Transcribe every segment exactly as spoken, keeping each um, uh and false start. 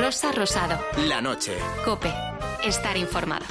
Rosa Rosado. La noche. COPE. Estar informado.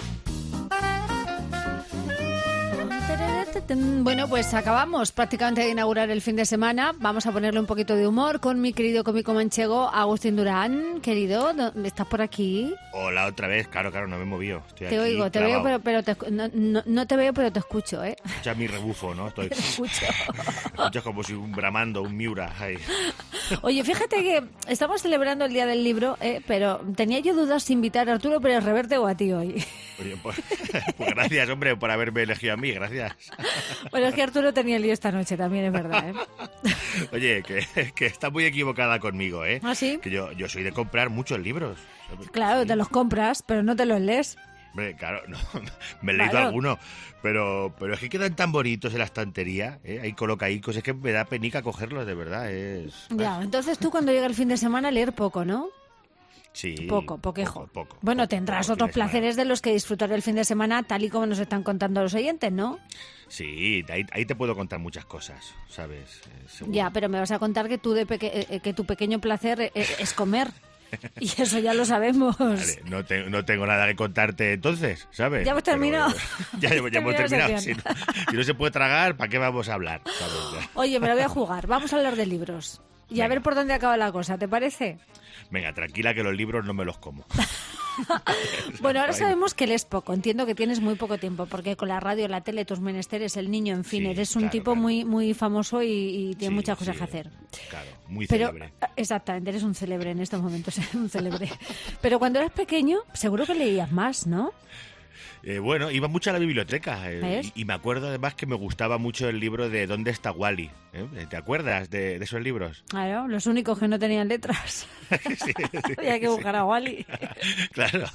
Bueno, pues acabamos prácticamente de inaugurar el fin de semana. Vamos a ponerle un poquito de humor con mi querido cómico manchego Agustín Durán. Querido, ¿estás por aquí? Hola, otra vez. Claro, claro, no me he movido. Estoy te aquí oigo, te clavado. veo, pero, pero te, no, no, no te veo, pero te escucho, ¿eh? Escucha mi rebufo, ¿no? Estoy... Te escucho. Escuchas como si un bramando, un miura. Ahí. Oye, fíjate que estamos celebrando el Día del Libro, ¿eh? Pero tenía yo dudas si invitar a Arturo Pérez Reverte o a ti hoy. Oye, pues, pues gracias, hombre, por haberme elegido a mí. Gracias. Bueno, es que Arturo tenía el lío esta noche, también es verdad, ¿eh? Oye, que, que está muy equivocada conmigo, ¿eh? ¿Ah, sí? Que yo, yo soy de comprar muchos libros. Claro, Sí. te los compras, pero no te los lees. Hombre, claro, no, me he leído Claro. alguno, pero, pero es que quedan tan bonitos en la estantería, ¿eh? Ahí colocaicos, es que me da penica cogerlos, de verdad. Es... Ya, entonces tú cuando llega el fin de semana leer poco, ¿no? Sí, Poco, poquejo. Poco, poco, bueno, poco, tendrás poco otros fin de semana. placeres de los que disfrutar el fin de semana, tal y como nos están contando los oyentes, ¿no? Sí, ahí, ahí te puedo contar muchas cosas, ¿sabes? Eh, seguro. Ya, pero me vas a contar que tú de peque- eh, que tu pequeño placer eh, es comer. Y eso ya lo sabemos. Vale, no, te- no tengo nada que contarte entonces, ¿sabes? Ya hemos terminado. Pero, ya, ya hemos Terminado la terminado. Si sección. no, si no se puede tragar, ¿para qué vamos a hablar? ¿Sabes? Ya. Oye, me lo voy a jugar. Vamos a hablar de libros. Y a Venga. ver por dónde acaba la cosa, ¿te parece? Venga, tranquila que los libros no me los como. Bueno, ahora sabemos que lees poco. Entiendo que tienes muy poco tiempo, porque con la radio, la tele, tus menesteres, el niño, en fin, Sí, eres un claro, tipo claro. muy muy famoso y, y tienes Sí, muchas cosas sí, que hacer. Claro, muy Pero, célebre. exactamente, eres un célebre en estos momentos, un célebre. Pero cuando eras pequeño, seguro que leías más, ¿no? Eh, bueno, iba mucho a la biblioteca eh, ¿Ves? y, y me acuerdo además que me gustaba mucho el libro de ¿Dónde está Wally? ¿Eh? ¿Te acuerdas de, de esos libros? Claro, los únicos que no tenían letras. Sí, sí, Había que buscar a Wally. Claro,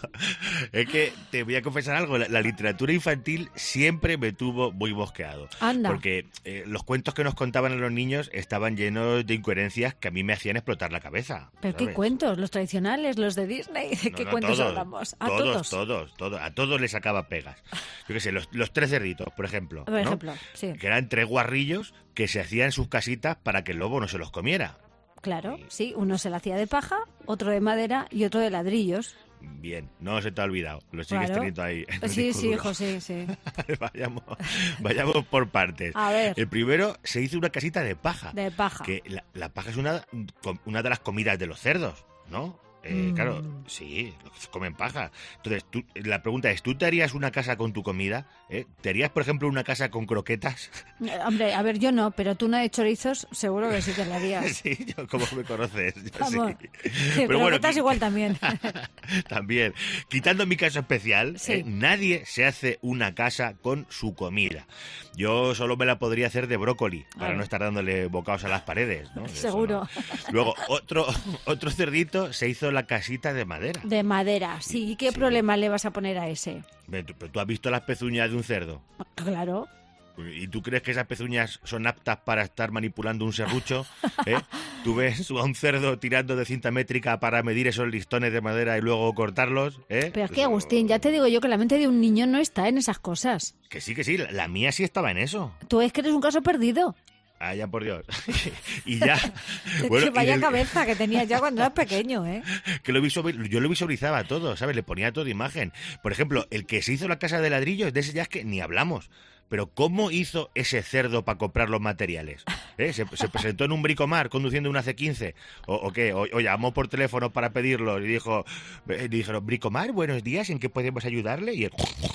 es que te voy a confesar algo, la, la literatura infantil siempre me tuvo muy bosqueado. Anda. Porque eh, los cuentos que nos contaban a los niños estaban llenos de incoherencias que a mí me hacían explotar la cabeza. ¿Pero qué ¿sabes? cuentos? ¿Los tradicionales? ¿Los de Disney? ¿De No, qué no, cuentos todos, hablamos? ¿A todos, todos? todos, todos, a todos les sacaba pegas. Yo qué sé, los, los tres cerditos, por ejemplo. Por ¿no? ejemplo, sí. Que eran tres guarrillos que se hacían sus casitas para que el lobo no se los comiera. Claro, sí. Uno se la hacía de paja, otro de madera y otro de ladrillos. Bien, no se te ha olvidado, lo sigues Claro. teniendo ahí. en el Sí, disco sí, duro. hijo, sí, sí. vayamos, vayamos por partes. A ver. El primero se hizo una casita de paja. De paja. Que la, la paja es una, una de las comidas de los cerdos, ¿no? Eh, Mm. Claro, sí, comen paja. Entonces, tú, la pregunta es, ¿tú te harías una casa con tu comida? ¿Eh? ¿Te harías, por ejemplo, una casa con croquetas? Eh, Hombre, a ver, yo no, pero tú no de chorizos, seguro que sí que la harías. Sí, yo, ¿cómo me conoces? Yo Vamos. sí. Sí, Pero bueno, croquetas qui- igual también. También. Quitando mi caso especial, Sí. eh, nadie se hace una casa con su comida. Yo solo me la podría hacer de brócoli, para Ah. no estar dándole bocados a las paredes, ¿no? Eso Seguro. no. Luego, otro, otro cerdito se hizo la casita de madera. De madera, sí. ¿Y qué Sí. problema le vas a poner a ese? Ve, tú- Pero tú has visto las pezuñas de un cerdo. Claro. ¿Y tú crees que esas pezuñas son aptas para estar manipulando un serrucho? ¿Eh? ¿Tú ves a un cerdo tirando de cinta métrica para medir esos listones de madera y luego cortarlos? ¿Eh? Pero es que, Eso- Agustín, ya te digo yo que la mente de un niño no está en esas cosas. Que sí, que sí, la, la mía sí estaba en eso. Tú es que eres un caso perdido. Ah, ya por Dios. y ya. Es Bueno, que y vaya del- cabeza que tenías ya cuando eras pequeño, ¿eh? que lo visu- yo lo visualizaba todo, ¿sabes? Le ponía toda imagen. Por ejemplo, el que se hizo la casa de ladrillos, de ese ya es que ni hablamos. Pero ¿cómo hizo ese cerdo para comprar los materiales? ¿Eh? ¿Se, se presentó en un bricomar conduciendo una C quince? ¿O, o qué? O, o llamó por teléfono para pedirlo y dijo, eh, dijeron, bricomar, buenos días, ¿en qué podemos ayudarle? Y él,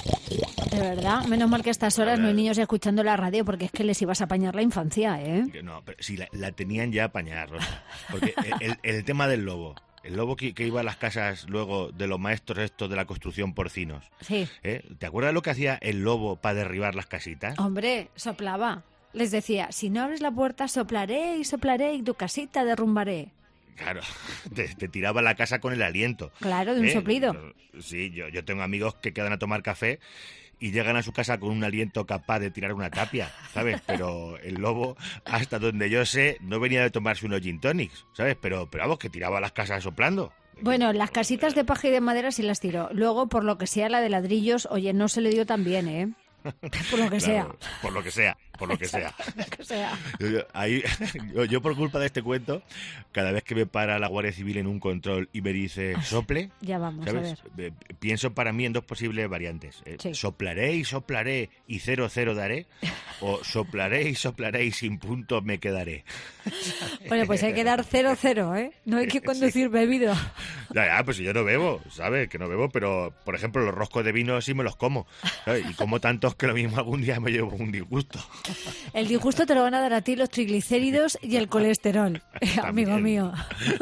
De verdad, menos mal que a estas horas no hay niños escuchando la radio porque es que les ibas a apañar la infancia, ¿eh? que no, pero sí, la, la tenían ya apañada, Rosa. Porque el, el- el tema del lobo, el lobo que, que iba a las casas luego de los maestros estos de la construcción porcinos, Sí. ¿eh? ¿Te acuerdas lo que hacía el lobo para derribar las casitas? Hombre, soplaba. Les decía, si no abres la puerta, soplaré y soplaré y tu casita derrumbaré. Claro, te, te tiraba la casa con el aliento. Claro, de un ¿eh? soplido. Sí, yo, yo tengo amigos que quedan a tomar café y llegan a su casa con un aliento capaz de tirar una tapia, ¿sabes? Pero el lobo, hasta donde yo sé, no venía de tomarse unos gin tonics, ¿sabes? Pero, pero vamos, que tiraba las casas soplando. Bueno, las casitas de paja y de madera sí las tiró. Luego, por lo que sea, la de ladrillos, oye, no se le dio tan bien, ¿eh? Por lo que sea. Claro, por lo que sea, por lo que sea. Lo que sea. Yo, yo- ahí, yo, yo por culpa de este cuento, cada vez que me para la Guardia Civil en un control y me dice sople, Ya vamos, ¿sabes? a ver. Eh, Pienso para mí en dos posibles variantes. Eh, Sí. Soplaré y soplaré y cero cero daré, o soplaré y soplaré y sin punto me quedaré. Bueno, pues hay que dar cero cero, ¿eh? No hay que conducir bebido. Ya, ya, pues si yo no bebo, ¿sabes? Que no bebo, pero, por ejemplo, los roscos de vino sí me los como, ¿sabes? Y como tantos que lo mismo algún día me llevo un disgusto. El disgusto te lo van a dar a ti los triglicéridos y el colesterol, amigo También. mío.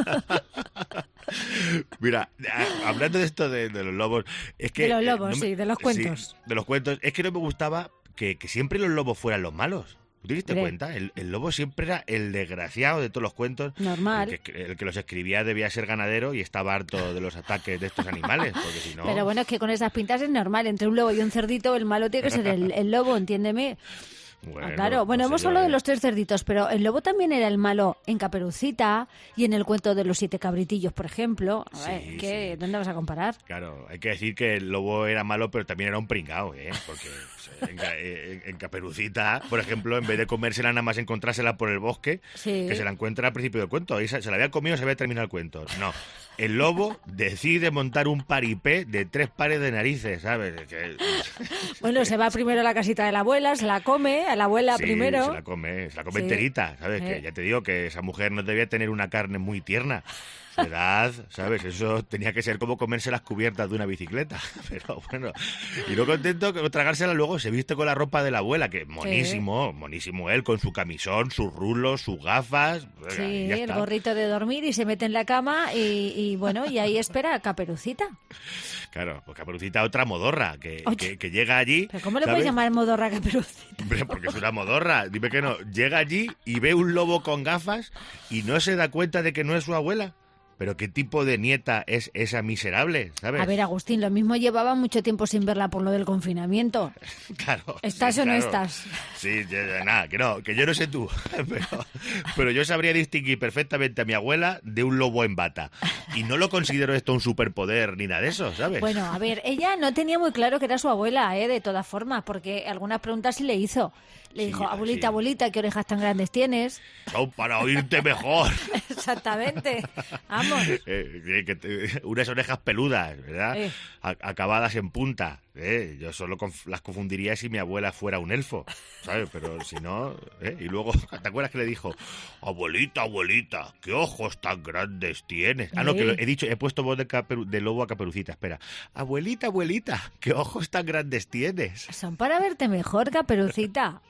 Mira, a- hablando de esto de, de los lobos, es que... De los eh, lobos, no me- sí, de los cuentos. sí, de los cuentos. Es que no me gustaba que, que siempre los lobos fueran los malos. ¿Tú te diste Hombre. cuenta? El, el lobo siempre era el desgraciado de todos los cuentos. Normal. El que, el que los escribía debía ser ganadero y estaba harto de los ataques de estos animales, porque si no... Pero bueno, es que con esas pintas es normal. Entre un lobo y un cerdito, el malo tiene que ser el, el lobo, entiéndeme. Bueno, Ah, claro, bueno, no sé hemos yo, hablado ¿eh? de los tres cerditos, pero el lobo también era el malo en Caperucita y en el cuento de los siete cabritillos, por ejemplo. A ver, Sí, ¿qué? sí. ¿Dónde vas a comparar? Claro, hay que decir que el lobo era malo, pero también era un pringao, ¿eh? Porque pues, en, Ca- en- en Caperucita, por ejemplo, en vez de comérsela nada más encontrársela por el bosque, Sí. que se la encuentra al principio del cuento. Ahí se, se la había comido y se había terminado el cuento. No, el lobo decide montar un paripé de tres pares de narices, ¿sabes? Que- Bueno, se va primero a la casita de la abuela, se la come, a la abuela Sí, primero. se la come, se la come Sí. enterita, ¿sabes? Eh. Que ya te digo que esa mujer no debía tener una carne muy tierna. Su edad, ¿sabes? Eso tenía que ser como comerse las cubiertas de una bicicleta. Pero bueno, y no contento que tragársela luego se viste con la ropa de la abuela, que monísimo, monísimo él, con su camisón, sus rulos, sus gafas. Sí, y ya el está. gorrito de dormir y se mete en la cama y, y bueno, y ahí espera a Caperucita. Claro, pues Caperucita otra modorra, que, Oye. que, que llega allí. ¿Pero cómo le ¿sabes? puedes llamar modorra a Caperucita? Hombre, porque es una modorra, dime que no. Llega allí y ve un lobo con gafas y no se da cuenta de que no es su abuela. Pero ¿qué tipo de nieta es esa miserable, sabes? A ver, Agustín, lo mismo llevaba mucho tiempo sin verla por lo del confinamiento. Claro. ¿Estás sí, o no claro. estás? Sí, ya, ya, nada, que no, que yo no sé tú, pero, pero yo sabría distinguir perfectamente a mi abuela de un lobo en bata. Y no lo considero esto un superpoder ni nada de eso, ¿sabes? Bueno, a ver, ella no tenía muy claro que era su abuela, ¿eh? De todas formas, porque algunas preguntas sí le hizo. Le Sí, dijo, ah, abuelita, sí. abuelita, ¿qué orejas tan grandes tienes? Son para oírte mejor. Exactamente. Vamos. Eh, que te- unas orejas peludas, ¿verdad? Eh. A- acabadas en punta. ¿eh? Yo solo conf- las confundiría si mi abuela fuera un elfo, ¿sabes? Pero si no... ¿eh? Y luego, ¿te acuerdas que le dijo? Abuelita, abuelita, ¿qué ojos tan grandes tienes? Ah, no, que lo he dicho, he puesto voz de, caperu- de lobo a Caperucita, espera. Abuelita, abuelita, ¿qué ojos tan grandes tienes? Son para verte mejor, Caperucita.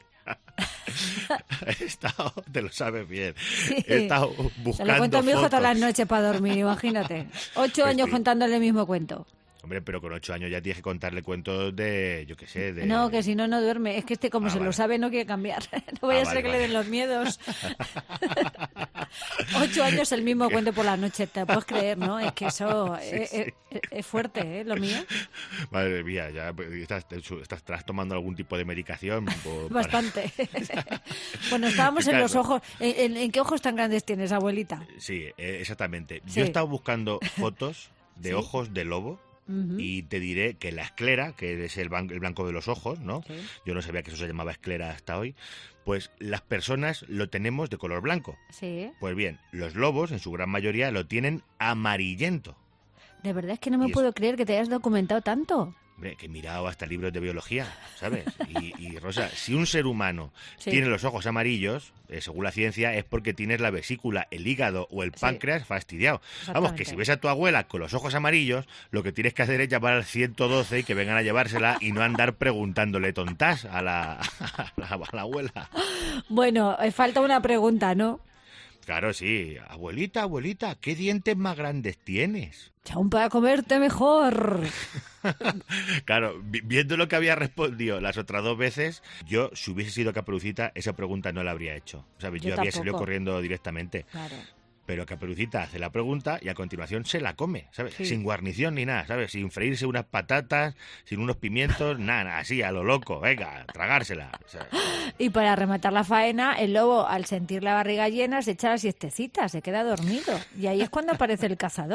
He estado, te lo sabes bien, Sí. he estado Se buscando lo cuento a mi hijo fotos. todas las noches para dormir, imagínate. Ocho Pues años sí. contándole el mismo cuento. Hombre, pero con ocho años ya tienes que contarle cuentos de, yo qué sé, de... No, que si no, no duerme. Es que este, como Ah, se lo vale. sabe, no quiere cambiar. No vaya Ah, a ser vale, que vale. le den los miedos. Ocho años el mismo cuento por la noche, te puedes creer, ¿no? Es que eso Sí, es, sí. es- es fuerte, ¿eh? Lo mío. Madre mía, ya pues, estás, estás, estás tomando algún tipo de medicación. por- para- Bastante. Bueno, estábamos en Claro. los ojos. ¿En, en- en qué ojos tan grandes tienes, abuelita? Sí, eh, exactamente. Sí. Yo he estado buscando fotos de Sí. ojos de lobo. Ujú. Y te diré que la esclera, que es el, ban- el blanco de los ojos, ¿no? Sí. Yo no sabía que eso se llamaba esclera hasta hoy. Pues las personas lo tenemos de color blanco. Sí. Pues bien, los lobos en su gran mayoría lo tienen amarillento. De verdad es que no me Y es- puedo creer que te hayas documentado tanto. Hombre, que he mirado hasta libros de biología, ¿sabes? Y, y, Rosa, si un ser humano Sí. tiene los ojos amarillos, eh, según la ciencia, es porque tienes la vesícula, el hígado o el Sí. páncreas fastidiado. Vamos, Exactamente. que si ves a tu abuela con los ojos amarillos, lo que tienes que hacer es llamar al ciento doce y que vengan a llevársela y no andar preguntándole tontas a la, a la, a la abuela. Bueno, eh, falta una pregunta, ¿no? Claro, sí. Abuelita, abuelita, ¿qué dientes más grandes tienes? Aún para comerte mejor. Claro, vi- viendo lo que había respondido las otras dos veces, yo, si hubiese sido Caperucita, esa pregunta no la habría hecho. ¿Sabes? Yo, Yo habría tampoco. salido corriendo directamente. Claro. Pero Caperucita hace la pregunta y a continuación se la come, ¿sabes? Sí. Sin guarnición ni nada, ¿sabes? Sin freírse unas patatas, sin unos pimientos, nada, nada, así, a lo loco. Venga, tragársela. O sea, Y para rematar la faena, el lobo, al sentir la barriga llena, se echa la siestecita, se queda dormido. Y ahí es cuando aparece el cazador.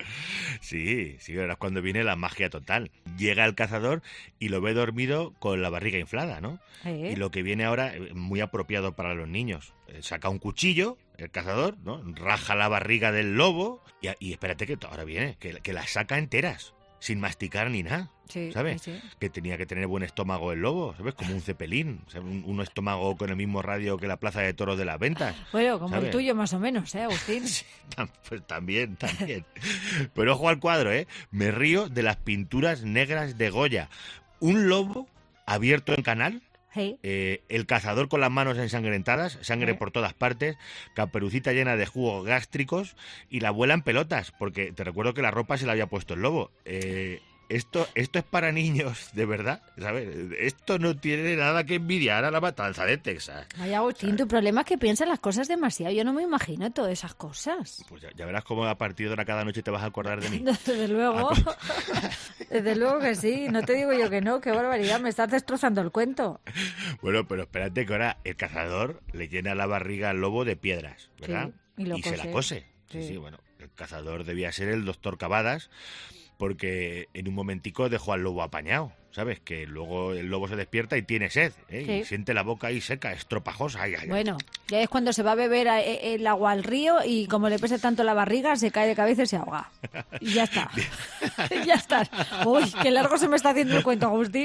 Sí, sí, ahora es cuando viene la magia total. Llega el cazador y lo ve dormido con la barriga inflada, ¿no? ¿Eh? Y lo que viene ahora, muy apropiado para los niños, saca un cuchillo, el cazador, ¿no? Raja la barriga del lobo y, y espérate que ahora viene, que, que las saca enteras, sin masticar ni nada. Sí, ¿Sabes? sí, sí. Que tenía que tener buen estómago el lobo, ¿sabes? Como un cepelín, ¿sabes? Un, un estómago con el mismo radio que la plaza de toros de las ventas. Bueno, como ¿sabes? el tuyo más o menos, ¿eh, Agustín? Sí, pues también, también. Pero ojo al cuadro, ¿eh? Me río de las pinturas negras de Goya. Un lobo abierto en canal, Sí. eh, el cazador con las manos ensangrentadas, sangre ¿Eh? por todas partes, caperucita llena de jugos gástricos y la abuela en pelotas, porque te recuerdo que la ropa se la había puesto el lobo. Eh... Esto, esto es para niños, de verdad, ¿sabes? Esto no tiene nada que envidiar a la matanza de Texas. Ay, Agustín, tu problema es que piensas las cosas demasiado. Yo no me imagino todas esas cosas. Pues ya, ya verás cómo a partir de ahora cada noche te vas a acordar de mí. Desde luego. Desde luego que sí. No te digo yo que no. Qué barbaridad. Me estás destrozando el cuento. Bueno, pero espérate que ahora el cazador le llena la barriga al lobo de piedras, ¿verdad? Sí, y lo se cose. la cose. Sí, Sí. sí, bueno. El cazador debía ser el doctor Cavadas, porque en un momentico dejó al lobo apañado, ¿sabes? Que luego el lobo se despierta y tiene sed, ¿eh? Sí. Y siente la boca ahí seca, estropajosa. Ay, ay, ay. Bueno, ya es cuando se va a beber a- e- el agua al río y como le pese tanto la barriga, se cae de cabeza y se ahoga. Y ya está. Ya está. Uy, qué largo se me está haciendo el cuento, Agustín.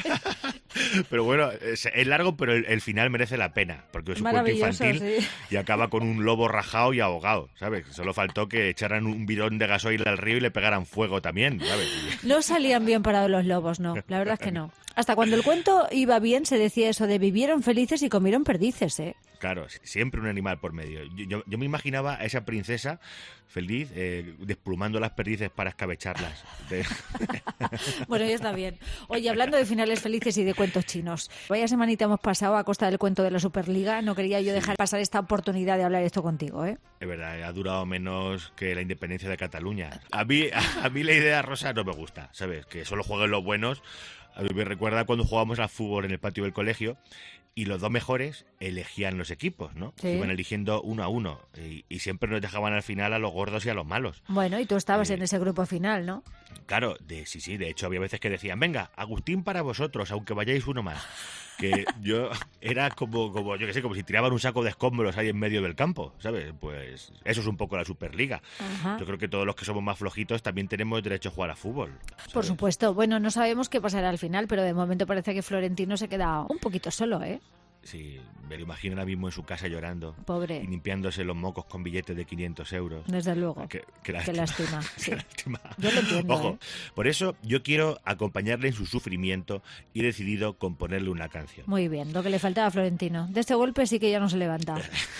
Pero bueno, es, es largo, pero el, el final merece la pena, porque es un cuento Maravilloso, infantil sí. y acaba con un lobo rajado y ahogado, ¿sabes? Solo faltó que echaran un bidón de gasoil al río y le pegaran fuego también, ¿sabes? No salían bien parados los lobos, no. La verdad es que no. Hasta cuando el cuento iba bien se decía eso de vivieron felices y comieron perdices, ¿eh? Claro, siempre un animal por medio. Yo, yo, yo me imaginaba a esa princesa feliz eh, desplumando las perdices para escabecharlas. De... Bueno, ya está bien. Oye, hablando de finales felices y de cuentos chinos, vaya semanita hemos pasado a costa del cuento de la Superliga. No quería yo dejar pasar esta oportunidad de hablar esto contigo, ¿eh? Es verdad, ha durado menos que la independencia de Cataluña. A mí, a, a mí la idea rosa no me gusta, ¿sabes? Que solo jueguen los buenos. A mí me recuerda cuando jugábamos al fútbol en el patio del colegio y los dos mejores elegían los equipos, ¿no? Sí. Se iban eligiendo uno a uno y, y siempre nos dejaban al final a los gordos y a los malos. Bueno, y tú estabas Eh, en ese grupo final, ¿no? Claro, de, sí, sí, de hecho había veces que decían, venga, Agustín para vosotros, aunque vayáis uno más. Que yo era como, como yo qué sé, como si tiraban un saco de escombros ahí en medio del campo, ¿sabes? Pues eso es un poco la Superliga. Ajá. Yo creo que todos los que somos más flojitos también tenemos derecho a jugar a fútbol. Por ¿sabes? supuesto. Bueno, no sabemos qué pasará al final, pero de momento parece que Florentino se queda un poquito solo, ¿eh? Sí, me lo imagino ahora mismo en su casa llorando Pobre. y limpiándose los mocos con billetes de quinientos euros. Desde luego. Qué, qué Qué lástima. lástima, Qué sí. lástima. Yo lo entiendo, Ojo, ¿eh? por eso yo quiero acompañarle en su sufrimiento y he decidido componerle una canción. Muy bien, lo que le faltaba a Florentino. De este golpe sí que ya no se levanta.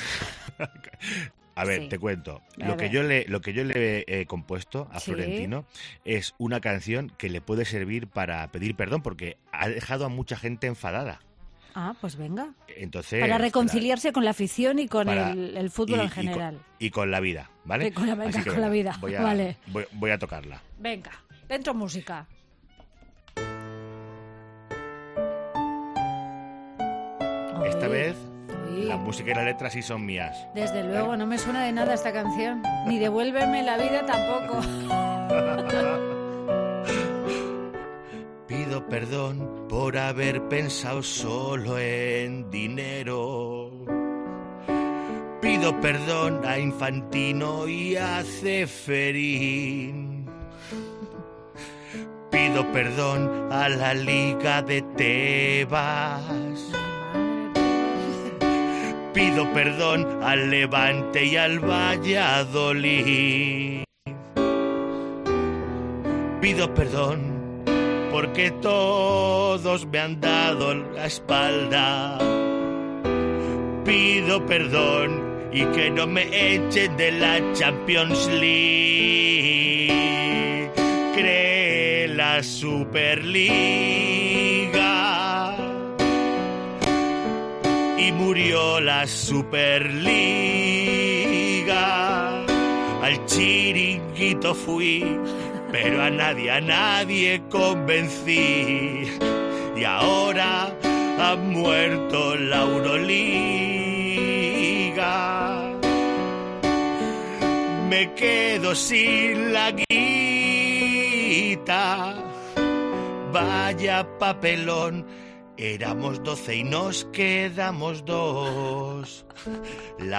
A ver, Sí. te cuento. A Lo que ver. yo le, lo que yo le he compuesto a Sí. Florentino es una canción que le puede servir para pedir perdón porque ha dejado a mucha gente enfadada. Ah, pues venga. Entonces, Para reconciliarse con la afición y con para- el, el fútbol y- en y con- general. Y con, la vida, ¿vale? Y con la- venga, Así que con la venga, vida, Voy a, vale. voy, voy a tocarla. Venga, dentro música. Esta Uy, vez uy. la música y la letra sí son mías. Desde luego, no me suena de nada esta canción. Ni Devuélveme la vida tampoco. Pido perdón por haber pensado solo en dinero. Pido perdón a Infantino y a Ceferín. Pido perdón a la Liga de Tebas. Pido perdón al Levante y al Valladolid. Pido perdón porque todos me han dado la espalda. Pido perdón y que no me echen de la Champions League. Creé la Superliga y murió la Superliga. Al chiringuito fui, pero a nadie, a nadie convencí. Y ahora ha muerto la Euroliga. me quedo sin la guita. Vaya papelón, éramos doce y nos quedamos dos. La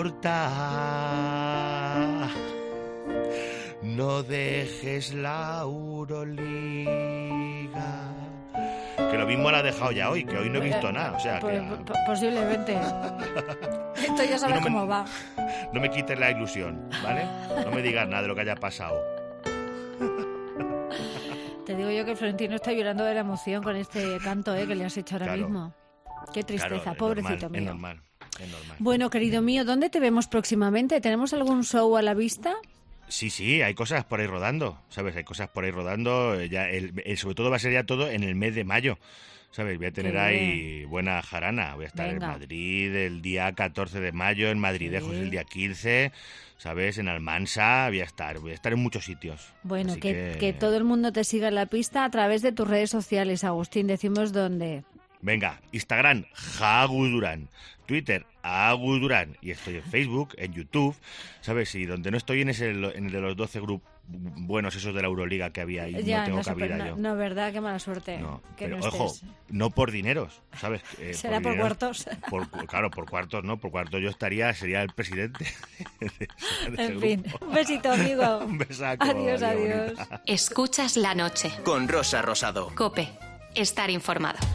Porta, no dejes la Euroliga. Que lo mismo la ha dejado ya hoy, que hoy no he visto nada. O sea, que... Posiblemente. Esto ya sabes no me, cómo va. No me quites la ilusión, ¿vale? No me digas nada de lo que haya pasado. Te digo yo que Florentino está llorando de la emoción con este canto ¿eh? que le has hecho ahora Claro. mismo. Qué tristeza, Claro, es pobrecito normal, mío. Es normal, es normal. Bueno, querido mío, ¿dónde te vemos próximamente? ¿Tenemos algún show a la vista? Sí, sí, hay cosas por ahí rodando, ¿sabes? Hay cosas por ahí rodando. Ya el, el- sobre todo va a ser ya todo en el mes de mayo, ¿sabes? Voy a tener Qué ahí buena jarana. Voy a estar Venga. en Madrid el día catorce de mayo, en Madridejos Sí. el día quince, ¿sabes? En Almansa voy a estar. Voy a estar en muchos sitios. Bueno, Así que, que todo el mundo te siga en la pista a través de tus redes sociales, Agustín. Decimos dónde. Venga, Instagram, Jagudurán. Twitter, Agudurán. Y estoy en Facebook, en YouTube, ¿sabes? Y donde no estoy en, ese, en el de los doce grupos buenos esos de la Euroliga que había y Ya, no tengo no, sé, cabida pero no, yo. no, verdad, qué mala suerte. No, que pero no ojo, estés. no por dineros, ¿sabes? Eh, Será por dineros, cuartos. por- claro, por cuartos no, por cuartos yo estaría, sería el presidente. de ese- de ese En fin, grupo. un besito, amigo. Un besaco. Adiós, qué adiós. bonita. Escuchas la noche. Con Rosa Rosado. Cope. Estar informado.